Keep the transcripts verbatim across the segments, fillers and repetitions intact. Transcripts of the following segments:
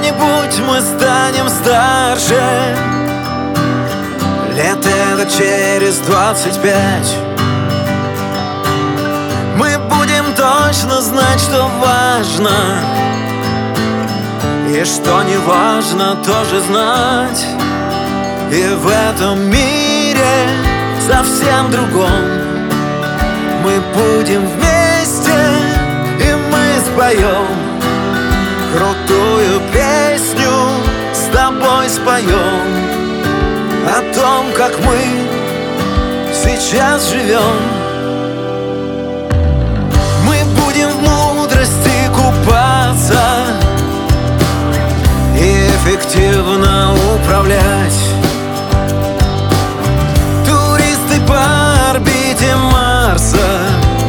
Когда-нибудь мы станем старше, лет это через двадцать пять. Мы будем точно знать, что важно, и что не важно, тоже знать. И в этом мире совсем другом мы будем вместе, и мы споем крутую песню, с тобой споем о том, как мы сейчас живем. Мы будем в мудрости купаться и эффективно управлять. Туристы по орбите Марса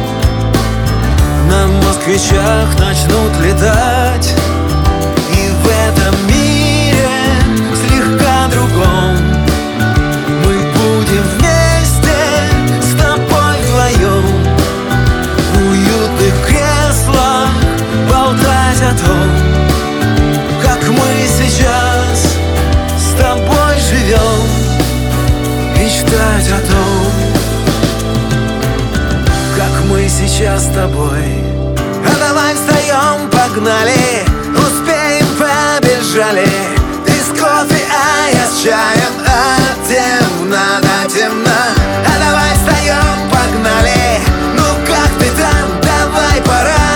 на москвичах начнут летать. И в этом мире слегка другом мы будем вместе с тобой вдвоем в уютных креслах болтать о том, как мы сейчас с тобой живем, мечтать о том, как мы сейчас с тобой. А давай встаем, погнали, успеем, побежали. Ты с кофе, а я с чаем, а темно, да темно. А давай встаем, погнали, ну как ты там, давай, пора.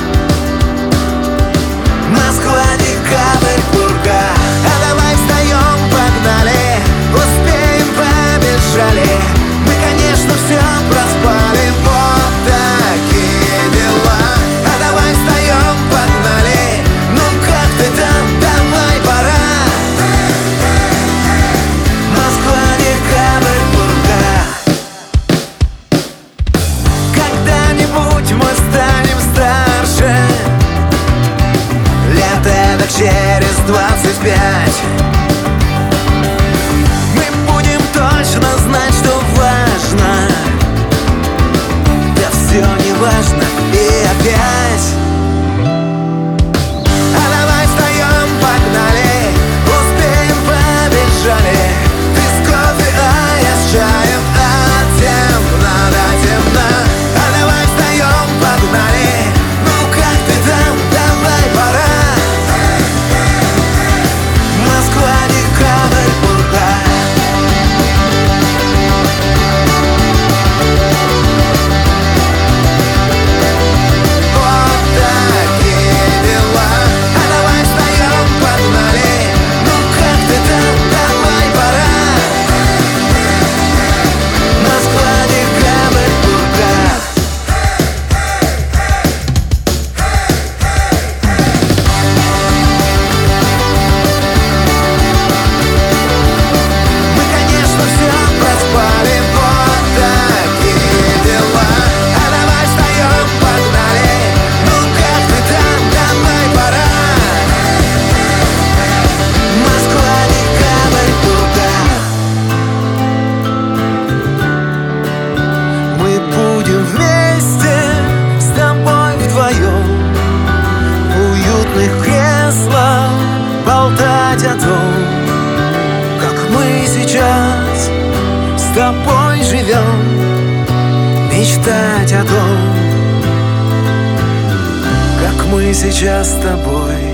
Москва, декабрь, пурга. А давай встаем, погнали, успеем, побежали. Мы, конечно, все проспали, вот такие дела. А давай встаем, погнали, ну как ты там, давай, пора. Москва, декабрь, пурга. Когда-нибудь мы станем старше, лет эдак через двадцать пять. Мы будем точно знать, что важно, да все не важно и опять. А давай встаем, погнали, успеем, побежали. Ты с кофе, а я с чаем, а темно, да темно. А давай встаем, погнали, ну как ты там, давай, пора. Москва, декабрь, пурга. Вот такие дела. А давай встаем, погнали, ну как ты там, давай, пора. Москва, декабрь, пурга. Мы, конечно, все проспали, вот такие дела. А давай встаем, погнали, ну как ты там, давай, пора. Москва, декабрь, пурга. Мы будем вместе с тобой вдвоем в уютных креслах болтать о том, как мы сейчас с тобой живем, мечтать о том, как мы сейчас с тобой